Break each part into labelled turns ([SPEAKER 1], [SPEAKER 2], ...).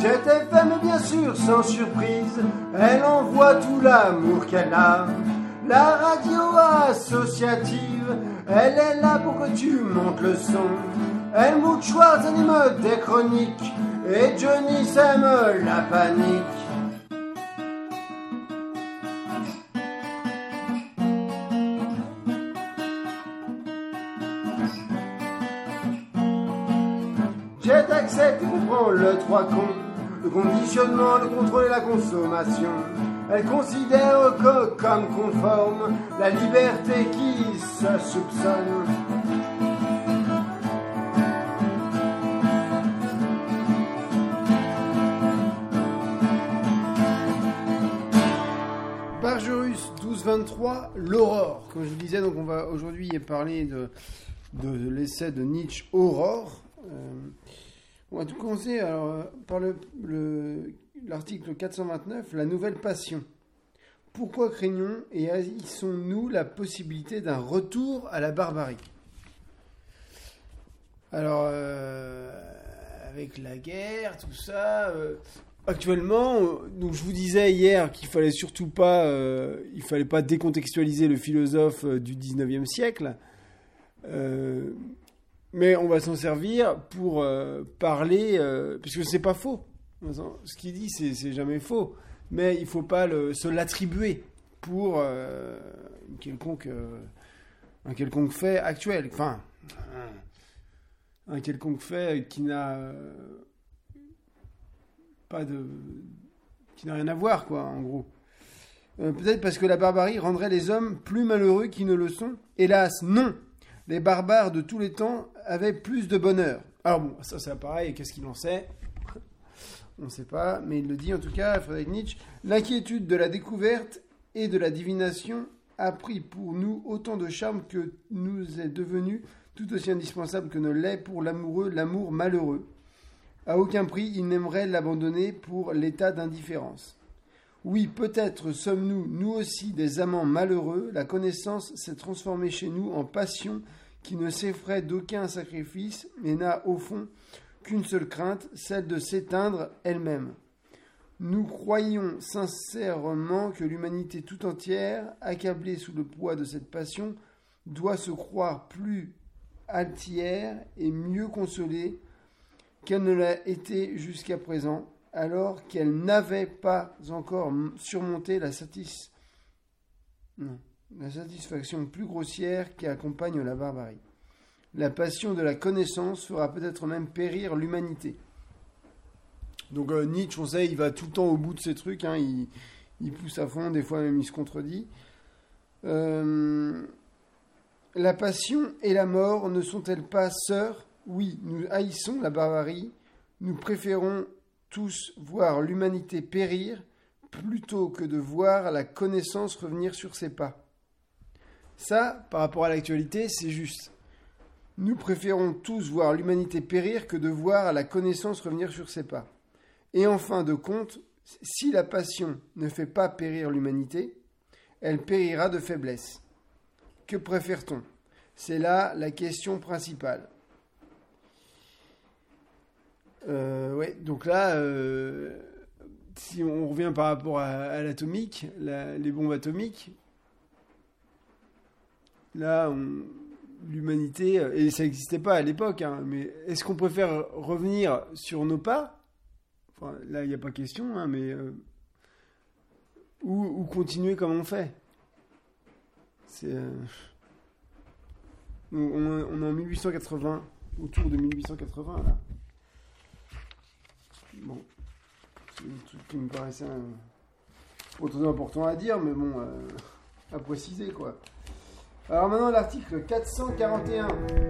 [SPEAKER 1] Jet FM, bien sûr, sans surprise, elle envoie tout l'amour qu'elle a. La radio associative, elle est là pour que tu montes le son. Helmut Schwartz anime des chroniques et Johnny sème la panique. Jet accepte et comprend le trois cons, le conditionnement, le contrôle et la consommation. Elle considère comme conforme la liberté qui se soupçonne. Bargerus 1223, l'aurore. Comme je vous disais, donc on va aujourd'hui parler de l'essai de Nietzsche, Aurore. On va tout commencer par l'article 429, la nouvelle passion. Pourquoi craignons et haïssons-nous la possibilité d'un retour à la barbarie ? Alors, avec la guerre, tout ça, actuellement, donc je vous disais hier qu'il fallait surtout pas, il fallait pas décontextualiser le philosophe du 19e siècle. Mais on va s'en servir pour parler, puisque c'est pas faux. Ce qu'il dit, c'est jamais faux. Mais il faut pas se l'attribuer pour un quelconque fait actuel. Enfin, un quelconque fait qui n'a rien à voir, quoi, en gros. Peut-être parce que la barbarie rendrait les hommes plus malheureux qu'ils ne le sont. Hélas, non. Les barbares de tous les temps avaient plus de bonheur. Alors bon, ça c'est pareil, qu'est-ce qu'il en sait ? On ne sait pas, mais il le dit en tout cas, Friedrich Nietzsche. L'inquiétude de la découverte et de la divination a pris pour nous autant de charme que nous est devenu tout aussi indispensable que ne l'est pour l'amoureux l'amour malheureux. À aucun prix, il n'aimerait l'abandonner pour l'état d'indifférence. Oui, peut-être sommes-nous, nous aussi, des amants malheureux. La connaissance s'est transformée chez nous en passion qui ne s'effraie d'aucun sacrifice et n'a, au fond, qu'une seule crainte, celle de s'éteindre elle-même. Nous croyons sincèrement que l'humanité tout entière, accablée sous le poids de cette passion, doit se croire plus altière et mieux consolée qu'elle ne l'a été jusqu'à présent, alors qu'elle n'avait pas encore surmonté la satisfaction plus grossière qui accompagne la barbarie. La passion de la connaissance fera peut-être même périr l'humanité. Donc Nietzsche, on sait, il va tout le temps au bout de ses trucs, hein, il pousse à fond, des fois même il se contredit. La passion et la mort ne sont-elles pas sœurs ? Oui, nous haïssons la barbarie, nous préférons tous voir l'humanité périr plutôt que de voir la connaissance revenir sur ses pas. Ça, par rapport à l'actualité, c'est juste. Nous préférons tous voir l'humanité périr que de voir la connaissance revenir sur ses pas. Et en fin de compte, si la passion ne fait pas périr l'humanité, elle périra de faiblesse. Que préfère-t-on ? C'est là la question principale. Donc là, si on revient par rapport à l'atomique, les bombes atomiques, là, l'humanité, et ça n'existait pas à l'époque, hein, mais est-ce qu'on préfère revenir sur nos pas ? Enfin, là, il n'y a pas question, hein, mais ou continuer comme on fait. On est en 1880, autour de 1880, là. Bon, c'est un truc qui me paraissait pas trop important à dire, mais bon, à préciser, quoi. Alors maintenant, l'article 441.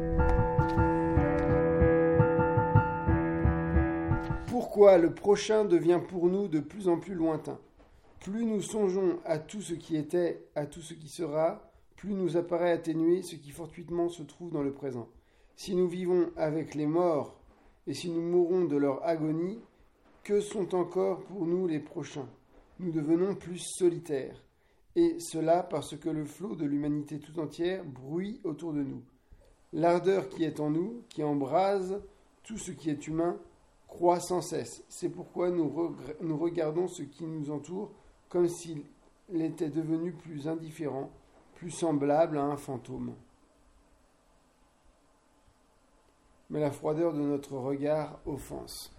[SPEAKER 1] Pourquoi le prochain devient pour nous de plus en plus lointain ? Plus nous songeons à tout ce qui était, à tout ce qui sera, plus nous apparaît atténué ce qui fortuitement se trouve dans le présent. Si nous vivons avec les morts et si nous mourons de leur agonie, que sont encore pour nous les prochains ? Nous devenons plus solitaires. Et cela parce que le flot de l'humanité tout entière bruit autour de nous. L'ardeur qui est en nous, qui embrase tout ce qui est humain, croît sans cesse. C'est pourquoi nous regardons ce qui nous entoure comme s'il était devenu plus indifférent, plus semblable à un fantôme. Mais la froideur de notre regard offense.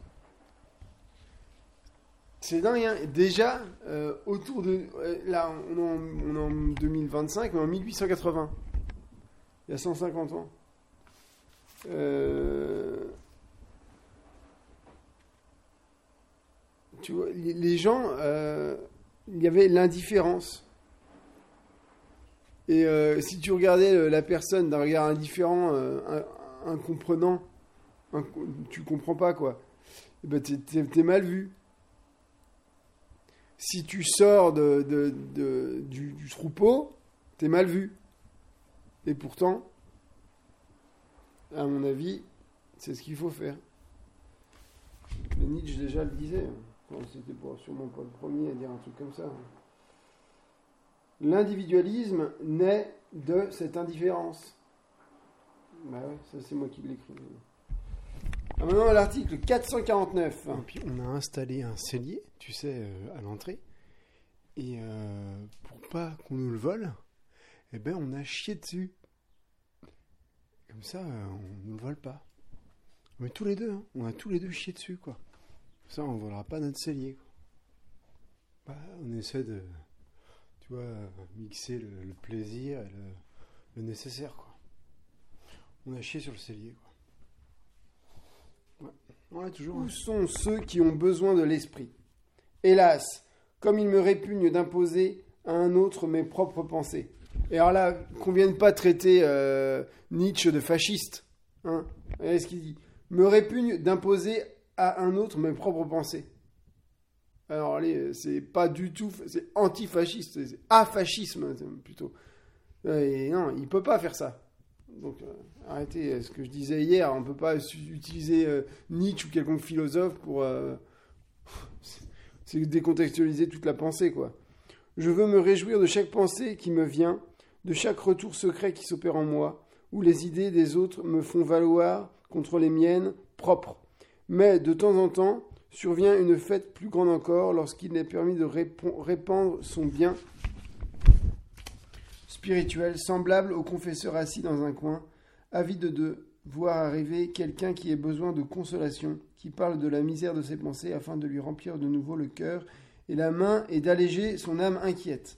[SPEAKER 1] C'est dingue, hein. Déjà, autour de... là, on est en 2025, mais en 1880, il y a 150 ans. Tu vois, les gens, il y avait l'indifférence. Et si tu regardais la personne d'un regard indifférent, incomprenant, tu comprends pas, quoi. Et ben t'es mal vu. Si tu sors du troupeau, t'es mal vu. Et pourtant, à mon avis, c'est ce qu'il faut faire. Mais Nietzsche déjà le disait. C'était sûrement pas le premier à dire un truc comme ça. L'individualisme naît de cette indifférence. Bah ouais, ça c'est moi qui l'écris. Maintenant à l'article 449. Et puis on a installé un cellier, tu sais, à l'entrée. Et pour pas qu'on nous le vole, eh ben on a chié dessus. Comme ça, on ne le vole pas. Mais tous les deux, hein, on a tous les deux chié dessus, quoi. Ça, on ne volera pas notre cellier, quoi. Bah, on essaie de, tu vois, mixer le plaisir et le nécessaire, quoi. On a chié sur le cellier, quoi. Ouais, toujours. Où sont ceux qui ont besoin de l'esprit ? Hélas, comme il me répugne d'imposer à un autre mes propres pensées. Et alors là, qu'on vienne pas traiter Nietzsche de fasciste. Hein ? Regardez ce qu'il dit. Me répugne d'imposer à un autre mes propres pensées. Alors allez, c'est pas du tout, c'est antifasciste, c'est afascisme plutôt. Et non, il peut pas faire ça. Donc arrêtez ce que je disais hier, on peut pas utiliser Nietzsche ou quelconque philosophe pour c'est décontextualiser toute la pensée, quoi. Je veux me réjouir de chaque pensée qui me vient, de chaque retour secret qui s'opère en moi, où les idées des autres me font valoir contre les miennes propres. Mais de temps en temps, survient une fête plus grande encore lorsqu'il est permis de répandre son bien spirituel, semblable au confesseur assis dans un coin, avide de voir arriver quelqu'un qui ait besoin de consolation, qui parle de la misère de ses pensées afin de lui remplir de nouveau le cœur et la main et d'alléger son âme inquiète.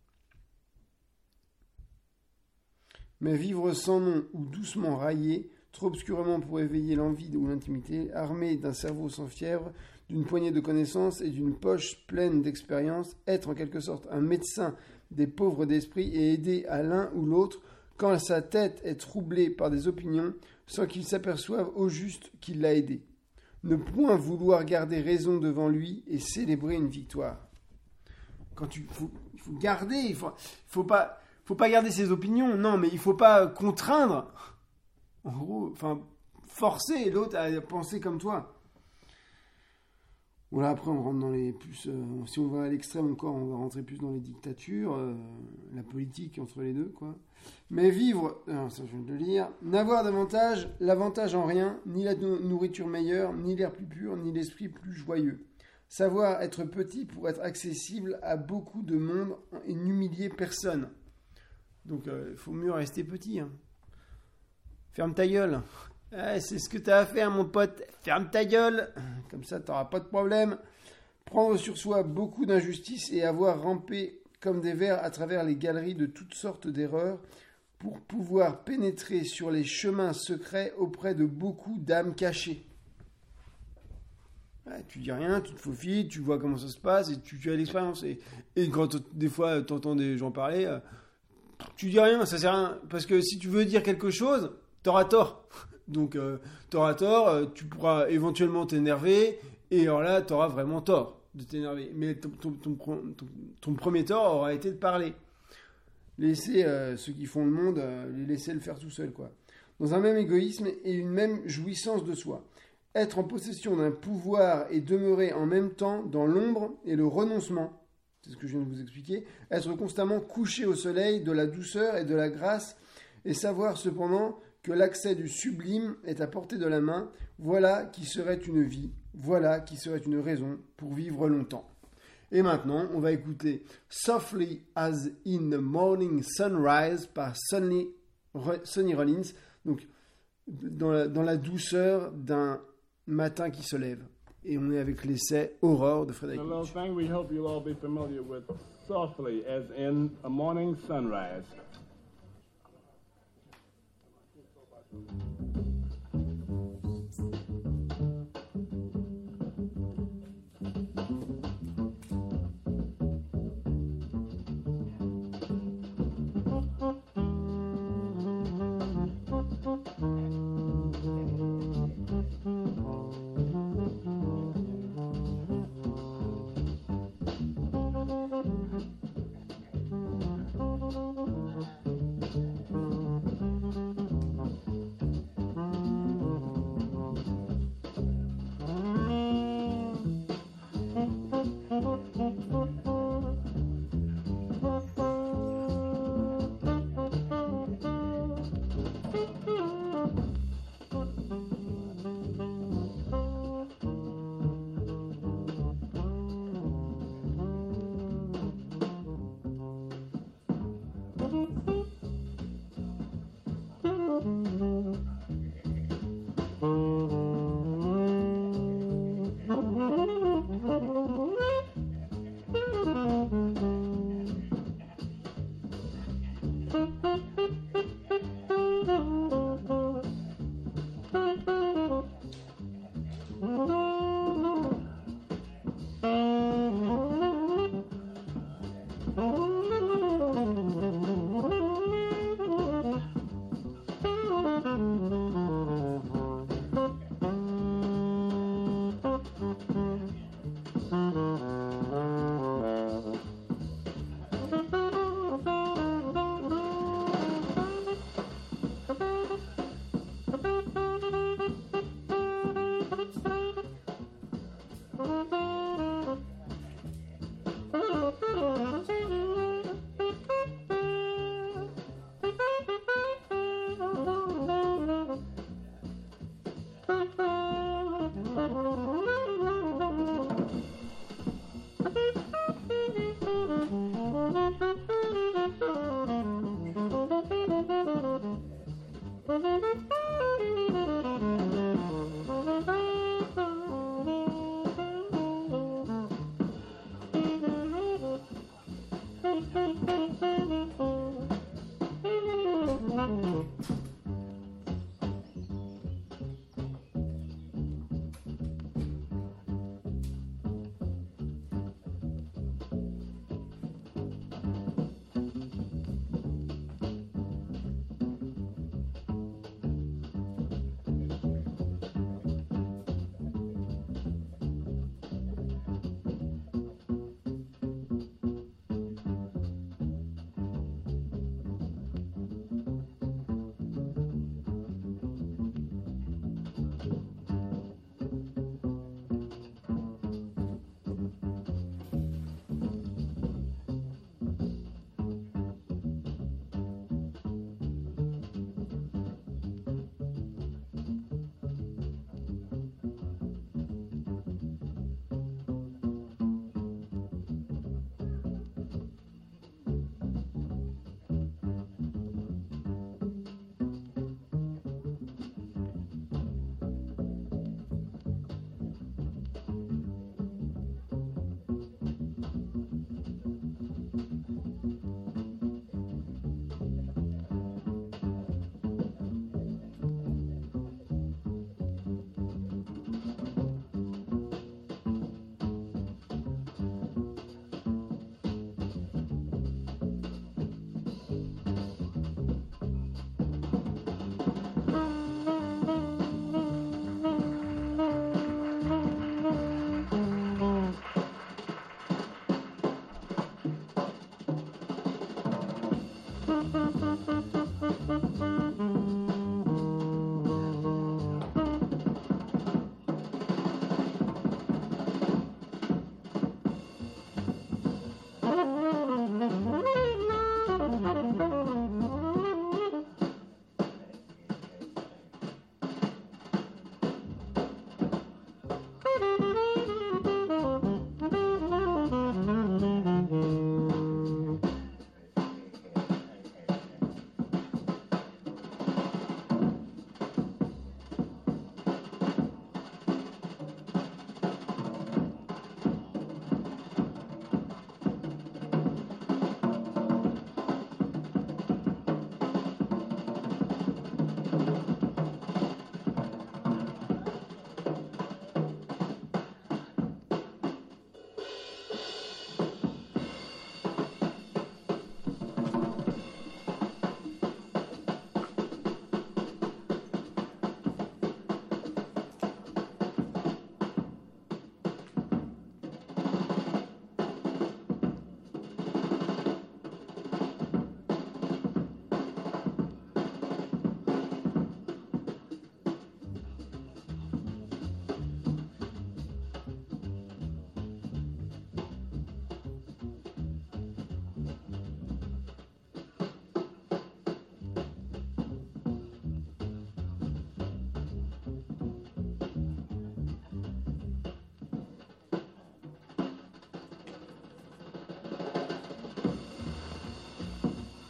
[SPEAKER 1] Mais vivre sans nom ou doucement raillé, trop obscurément pour éveiller l'envie ou l'intimité, armé d'un cerveau sans fièvre, d'une poignée de connaissances et d'une poche pleine d'expérience, être en quelque sorte un médecin des pauvres d'esprit et aider à l'un ou l'autre quand sa tête est troublée par des opinions sans qu'il s'aperçoive au juste qu'il l'a aidé. Ne point vouloir garder raison devant lui et célébrer une victoire. Il faut garder, il faut pas garder ses opinions, non, mais il faut pas contraindre. En gros, forcer l'autre à penser comme toi. Voilà, après on rentre dans les plus... si on va à l'extrême encore, on va rentrer plus dans les dictatures, la politique entre les deux, quoi. Mais vivre, alors ça je viens de le lire, n'avoir l'avantage en rien, ni la nourriture meilleure, ni l'air plus pur, ni l'esprit plus joyeux. Savoir être petit pour être accessible à beaucoup de monde et n'humilier personne. Donc il faut mieux rester petit, hein. Ferme ta gueule. C'est ce que tu as à faire, mon pote. Ferme ta gueule. Comme ça, tu n'auras pas de problème. Prendre sur soi beaucoup d'injustices et avoir rampé comme des vers à travers les galeries de toutes sortes d'erreurs pour pouvoir pénétrer sur les chemins secrets auprès de beaucoup d'âmes cachées. Tu dis rien, tu te faufiles, tu vois comment ça se passe et tu as l'expérience. Et quand des fois tu entends des gens parler, tu dis rien, ça sert à rien. Parce que si tu veux dire quelque chose, t'auras tort. Donc, t'auras tort, tu pourras éventuellement t'énerver, et alors là, t'auras vraiment tort de t'énerver. Mais ton premier tort aura été de parler. Laisser ceux qui font le monde, les laisser le faire tout seul, quoi. Dans un même égoïsme et une même jouissance de soi. Être en possession d'un pouvoir et demeurer en même temps dans l'ombre et le renoncement. C'est ce que je viens de vous expliquer. Être constamment couché au soleil de la douceur et de la grâce, et savoir cependant que l'accès du sublime est à portée de la main, voilà qui serait une vie, voilà qui serait une raison pour vivre longtemps. Et maintenant, on va écouter Softly as in the Morning Sunrise par Sonny Rollins, donc dans la douceur d'un matin qui se lève. Et on est avec l'essai Aurore de Frédéric
[SPEAKER 2] A little
[SPEAKER 1] Nietzsche.
[SPEAKER 2] thing we hope you'll all be familiar with, softly as in a morning sunrise.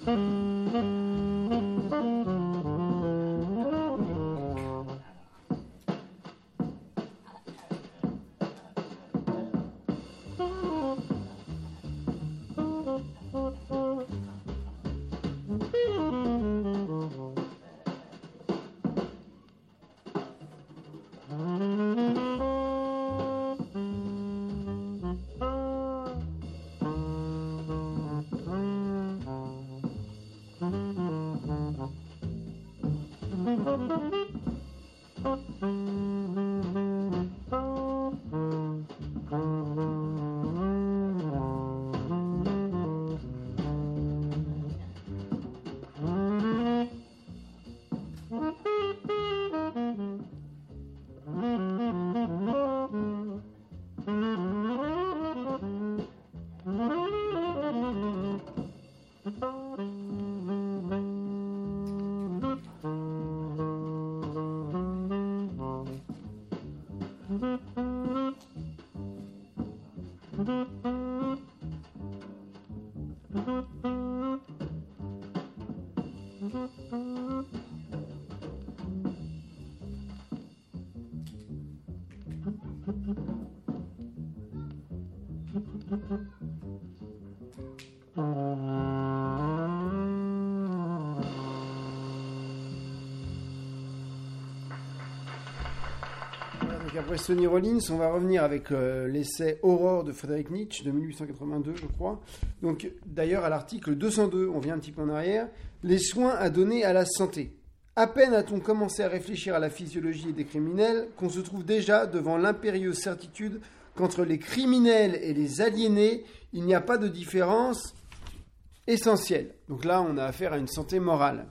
[SPEAKER 1] Après Sonny Rollins, on va revenir avec l'essai Aurore de Frédéric Nietzsche de 1882, je crois. Donc, d'ailleurs, à l'article 202, on vient un petit peu en arrière, les soins à donner à la santé. À peine a-t-on commencé à réfléchir à la physiologie des criminels qu'on se trouve déjà devant l'impérieuse certitude qu'entre les criminels et les aliénés, il n'y a pas de différence essentielle. Donc là, on a affaire à une santé morale.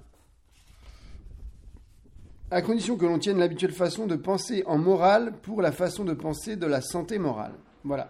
[SPEAKER 1] À condition que l'on tienne l'habituelle façon de penser en morale pour la façon de penser de la santé morale. Voilà.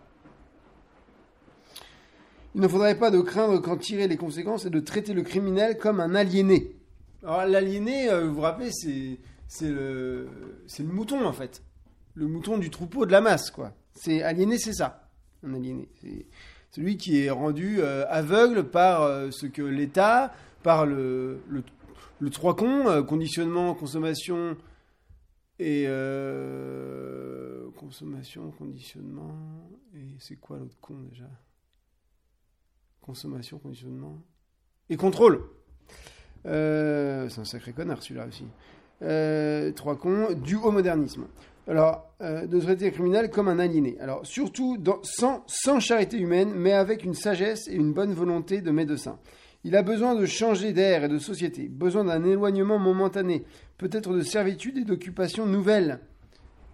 [SPEAKER 1] Il ne faudrait pas de craindre qu'en tirer les conséquences et de traiter le criminel comme un aliéné. Alors l'aliéné, vous vous rappelez, c'est le mouton en fait. Le mouton du troupeau de la masse, quoi. C'est aliéné, c'est ça. Un aliéné. C'est celui qui est rendu aveugle par ce que l'État, par le 3 cons, conditionnement, consommation et consommation, conditionnement et c'est quoi l'autre con déjà ? Consommation, conditionnement et contrôle. C'est un sacré connard celui-là aussi. 3 cons, dû au modernisme. Alors, de traiter les criminels comme un aliéné. Alors, surtout sans charité humaine, mais avec une sagesse et une bonne volonté de médecin. Il a besoin de changer d'air et de société, besoin d'un éloignement momentané, peut-être de servitude et d'occupation nouvelle. Parfait !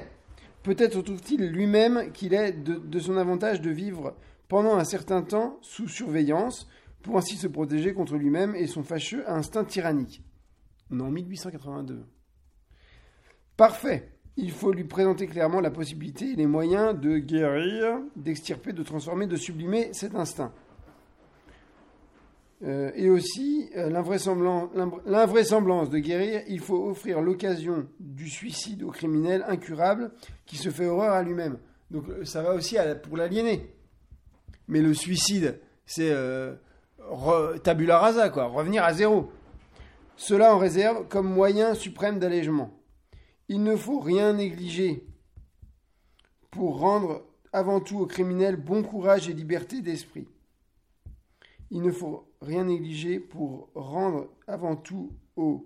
[SPEAKER 1] Peut-être trouve-t-il lui-même qu'il est de son avantage de vivre pendant un certain temps sous surveillance, pour ainsi se protéger contre lui-même et son fâcheux instinct tyrannique. On est en 1882. Parfait ! Il faut lui présenter clairement la possibilité et les moyens de guérir, d'extirper, de transformer, de sublimer cet instinct. Et aussi, l'invraisemblance de guérir, il faut offrir l'occasion du suicide au criminel incurable qui se fait horreur à lui-même. Donc ça va aussi pour l'aliéné. Mais le suicide, c'est tabula rasa, quoi, revenir à zéro. Cela en réserve comme moyen suprême d'allègement. Il ne faut rien négliger pour rendre avant tout aux criminels bon courage et liberté d'esprit. Il ne faut rien négliger pour rendre avant tout aux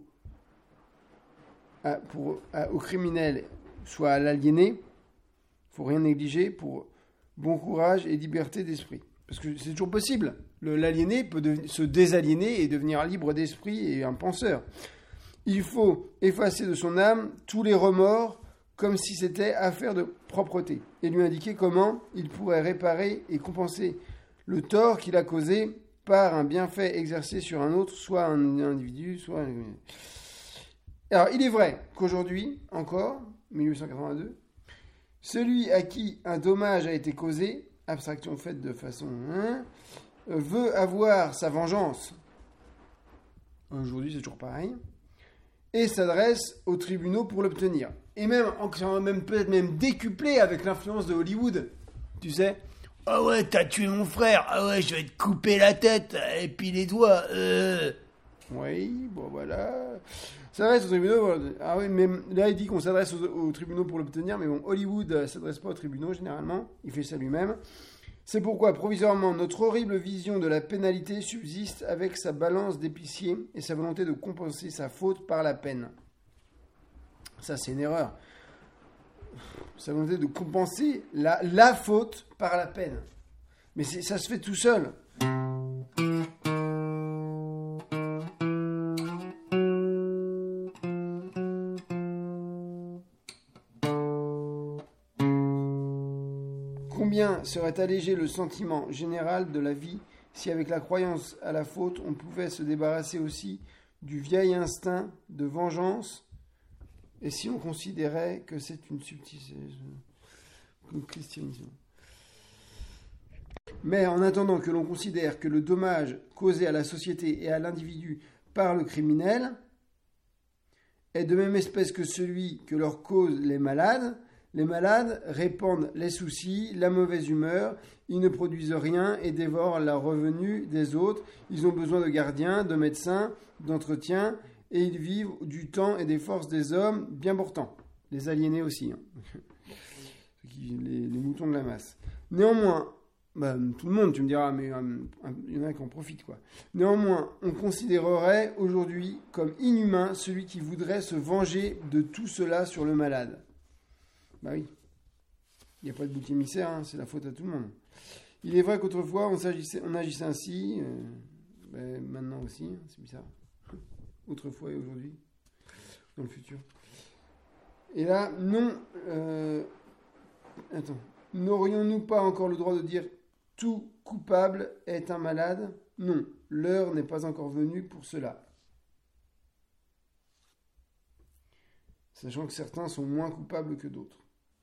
[SPEAKER 1] criminels, soit à l'aliéné. Il ne faut rien négliger pour bon courage et liberté d'esprit. Parce que c'est toujours possible. L'aliéné peut se désaliéner et devenir libre d'esprit et un penseur. Il faut effacer de son âme tous les remords comme si c'était affaire de propreté et lui indiquer comment il pourrait réparer et compenser le tort qu'il a causé par un bienfait exercé sur un autre, soit un individu, soit un... Alors, il est vrai qu'aujourd'hui, encore, 1882, celui à qui un dommage a été causé, abstraction faite de façon... veut avoir sa vengeance. Aujourd'hui, c'est toujours pareil. Et s'adresse aux tribunaux pour l'obtenir. Et même peut-être même décuplé avec l'influence de Hollywood. Tu sais, Ah ouais, t'as tué mon frère. Ah ouais, je vais te couper la tête et puis les doigts. Oui, bon voilà. S'adresse aux tribunaux. Ah oui, mais là il dit qu'on s'adresse aux tribunaux pour l'obtenir, mais bon, Hollywood s'adresse pas aux tribunaux généralement. Il fait ça lui-même. C'est pourquoi, provisoirement, notre horrible vision de la pénalité subsiste avec sa balance d'épicier et sa volonté de compenser sa faute par la peine. Ça, c'est une erreur. Sa volonté de compenser la faute par la peine. Mais ça se fait tout seul. Combien serait allégé le sentiment général de la vie si avec la croyance à la faute, on pouvait se débarrasser aussi du vieil instinct de vengeance et si on considérait que c'est une subtilité, une christianisme. Mais en attendant que l'on considère que le dommage causé à la société et à l'individu par le criminel est de même espèce que celui que leur causent les malades répandent les soucis, la mauvaise humeur, ils ne produisent rien et dévorent la revenu des autres. Ils ont besoin de gardiens, de médecins, d'entretien, et ils vivent du temps et des forces des hommes bien portants. Les aliénés aussi, les moutons de la masse. Néanmoins, tout le monde, tu me diras, mais il y en a qui en profitent, quoi. Néanmoins, on considérerait aujourd'hui comme inhumain celui qui voudrait se venger de tout cela sur le malade. Bah oui, il n'y a pas de bouc émissaire, c'est la faute à tout le monde. Il est vrai qu'autrefois, on agissait ainsi, maintenant aussi, c'est bizarre. Autrefois et aujourd'hui, dans le futur. Et là, n'aurions-nous pas encore le droit de dire « tout coupable est un malade » ? Non, l'heure n'est pas encore venue pour cela. Sachant que certains sont moins coupables que d'autres.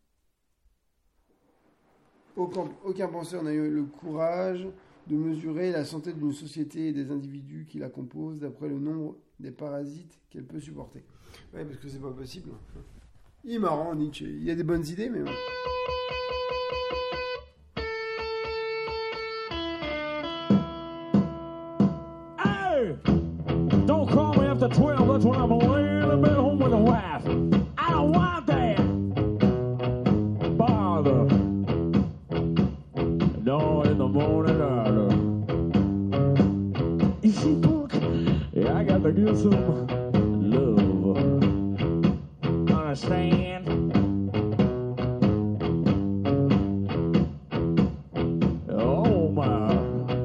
[SPEAKER 1] Aucun penseur n'a eu le courage de mesurer la santé d'une société et des individus qui la composent d'après le nombre des parasites qu'elle peut supporter. Oui, parce que c'est pas possible. Il est marrant, Nietzsche. Il y a des bonnes idées, mais...
[SPEAKER 3] Hey! Don't call me after 12, that's when I'm laying in bed home with the wife. I don't want that. Bother. No, in the morning either. You see, Book, yeah, I got to give some love. Understand? Oh, my.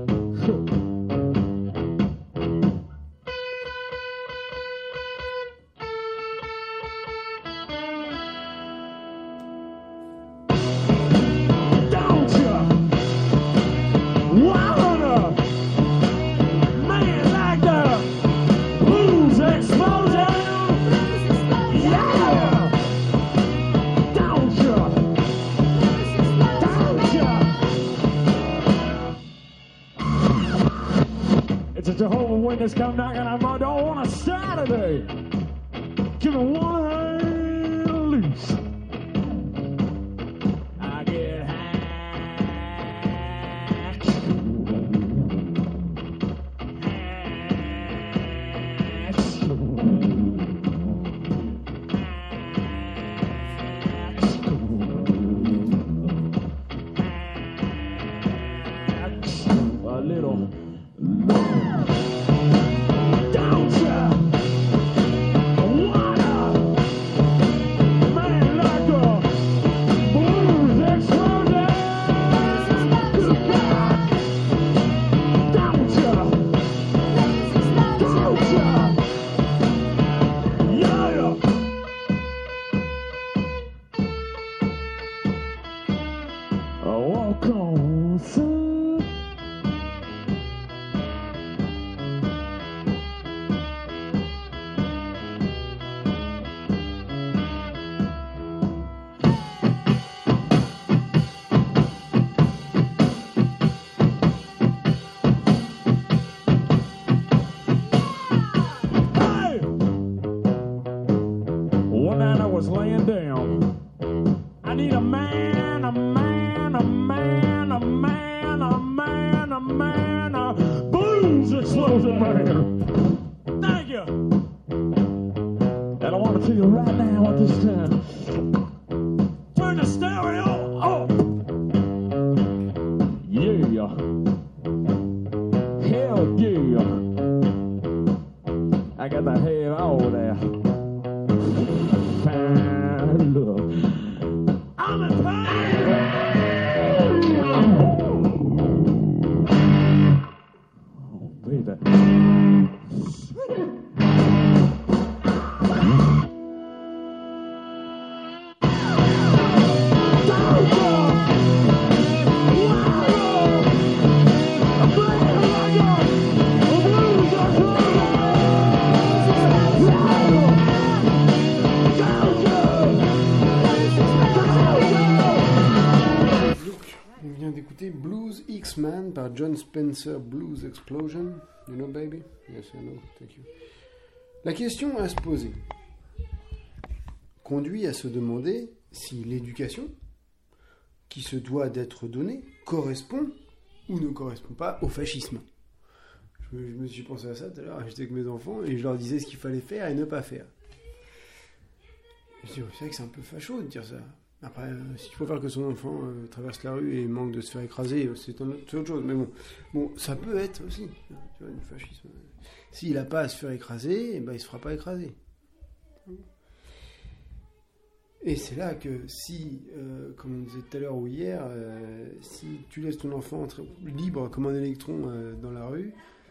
[SPEAKER 3] Jehovah's Witness come knocking on my door on a Saturday. Give me one hand loose. I get hacked. A little. Walk on, son. Explosion, man. Thank you. And I want to tell you right now at this time. Turn the stereo up. Yeah. Hell yeah. I got the head all there. Fine look. I'm in pain. Oh, baby.
[SPEAKER 1] On vient d'écouter Blues X-Man par John Spencer, Blues Explosion. You know, baby? Yes, I know. Thank you. La question à se poser conduit à se demander si l'éducation qui se doit d'être donnée correspond ou ne correspond pas au fascisme. Je me suis pensé à ça tout à l'heure, j'étais avec mes enfants et je leur disais ce qu'il fallait faire et ne pas faire. Je me suis dit, c'est vrai que c'est un peu facho de dire ça. Après, si tu préfères que son enfant traverse la rue et manque de se faire écraser, c'est autre chose. Mais bon, ça peut être aussi, tu vois, du fascisme. S'il n'a pas à se faire écraser, eh ben, il ne se fera pas écraser. Et c'est là que si, comme on disait tout à l'heure ou hier, si tu laisses ton enfant libre comme un électron dans la rue,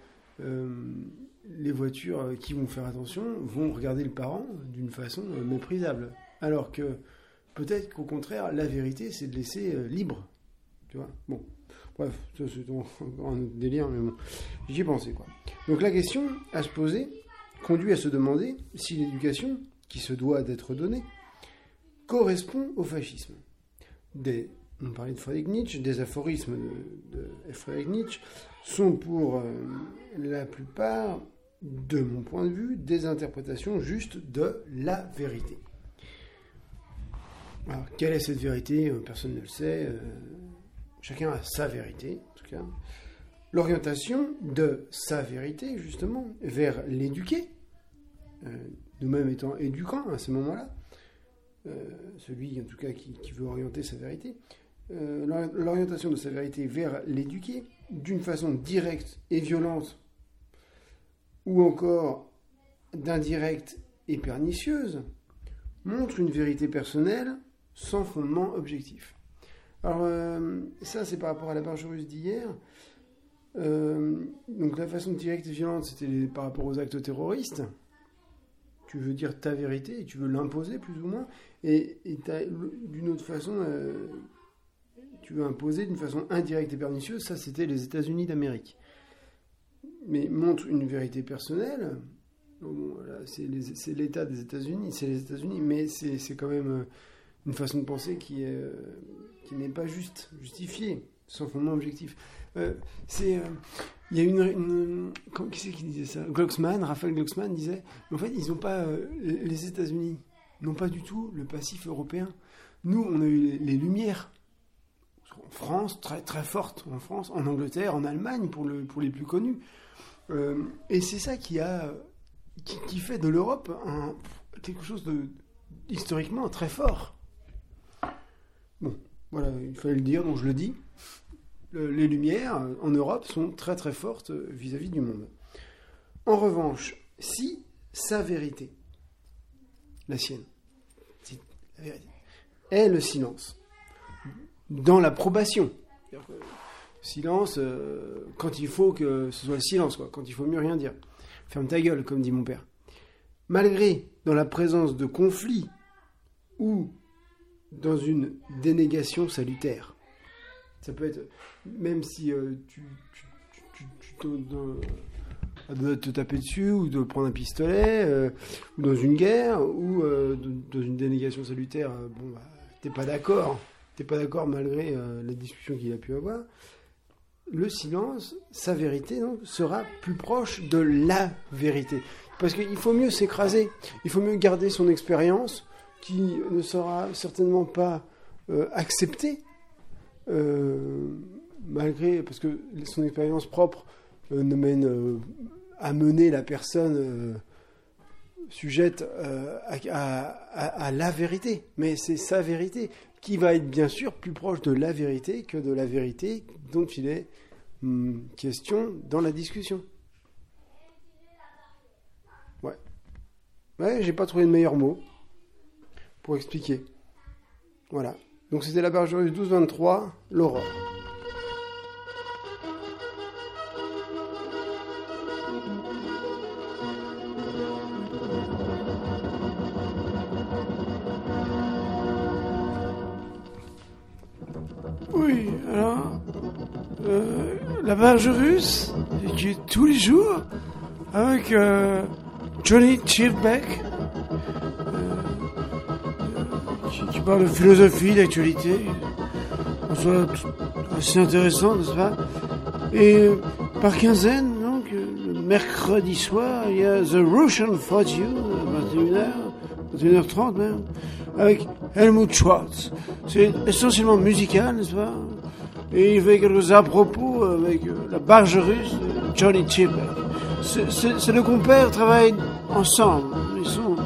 [SPEAKER 1] les voitures qui vont faire attention vont regarder le parent d'une façon méprisable. Alors que peut-être qu'au contraire, la vérité, c'est de laisser libre. Tu vois ? Bon, bref, ça c'est encore un autre délire, mais bon, j'y ai pensé, quoi. Donc la question à se poser conduit à se demander si l'éducation qui se doit d'être donnée correspond au fascisme. On parlait de Friedrich Nietzsche, des aphorismes de Friedrich Nietzsche sont pour la plupart, de mon point de vue, des interprétations justes de la vérité. Alors, quelle est cette vérité ? Personne ne le sait. Chacun a sa vérité, en tout cas. L'orientation de sa vérité, justement, vers l'éduqué, nous-mêmes étant éduquants à ce moment-là, celui, en tout cas, qui veut orienter sa vérité, l'orientation de sa vérité vers l'éduqué, d'une façon directe et violente, ou encore d'indirecte et pernicieuse, montre une vérité personnelle sans fondement objectif. Alors, ça, c'est par rapport à la marche russe d'hier. Donc, la façon directe et violente, c'était par rapport aux actes terroristes. Tu veux dire ta vérité et tu veux l'imposer, plus ou moins. Et d'une autre façon, tu veux imposer d'une façon indirecte et pernicieuse. Ça, c'était les États-Unis d'Amérique. Mais montre une vérité personnelle. Bon, voilà, c'est l'État des États-Unis, c'est les États-Unis, mais c'est quand même une façon de penser qui n'est pas justifiée, sans fondement objectif. Il y a qui c'est qui disait ça ? Raphaël Glucksmann disait, en fait, ils n'ont pas, les États-Unis n'ont pas du tout le passif européen. Nous, on a eu les Lumières. En France, très très forte, en France, en Angleterre, en Allemagne, pour les plus connus. Et c'est ça qui fait de l'Europe quelque chose de historiquement très fort. Bon, voilà, il fallait le dire, donc je le dis. Les Lumières en Europe sont très très fortes vis-à-vis du monde. En revanche, si sa vérité, la sienne, si la vérité, est le silence, dans l'approbation, c'est-à-dire que silence quand il faut que ce soit le silence, quoi, quand il faut mieux rien dire. Ferme ta gueule, comme dit mon père. Malgré, dans la présence de conflits ou dans une dénégation salutaire. Ça peut être, même si tu dois te taper dessus, ou de prendre un pistolet, ou dans une guerre, ou dans une dénégation salutaire, t'es pas d'accord malgré la discussion qu'il a pu avoir. Le silence, sa vérité, donc, sera plus proche de la vérité. Parce qu'il faut mieux s'écraser, il faut mieux garder son expérience, qui ne sera certainement pas acceptée, parce que son expérience propre à mener la personne sujette à la vérité. Mais c'est sa vérité qui va être bien sûr plus proche de la vérité que de la vérité dont il est question dans la discussion. Ouais, j'ai pas trouvé de meilleur mot pour expliquer. Voilà. Donc c'était la Bargerie 12-23, l'aurore.
[SPEAKER 4] Oui, alors, la barge russe, qui est tous les jours, avec Johnny Chilbeck, qui parle de philosophie, d'actualité, assez intéressant, n'est-ce pas? Et par quinzaine, donc, le mercredi soir, il y a The Russian For You, 21h30 même, avec Helmut Schwartz. C'est essentiellement musical, n'est-ce pas? Et il fait quelques à-propos avec la barge russe de Johnny Chilbeck. Ces deux compères travaillent ensemble. Ils sont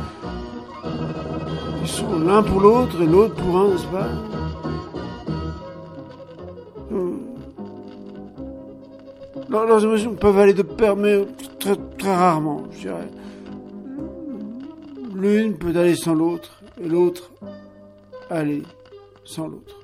[SPEAKER 4] l'un pour l'autre et l'autre pour un, n'est-ce pas? Leurs émotions peuvent aller de pair, mais très, très rarement, je dirais. L'une peut aller sans l'autre, et l'autre aller sans l'autre.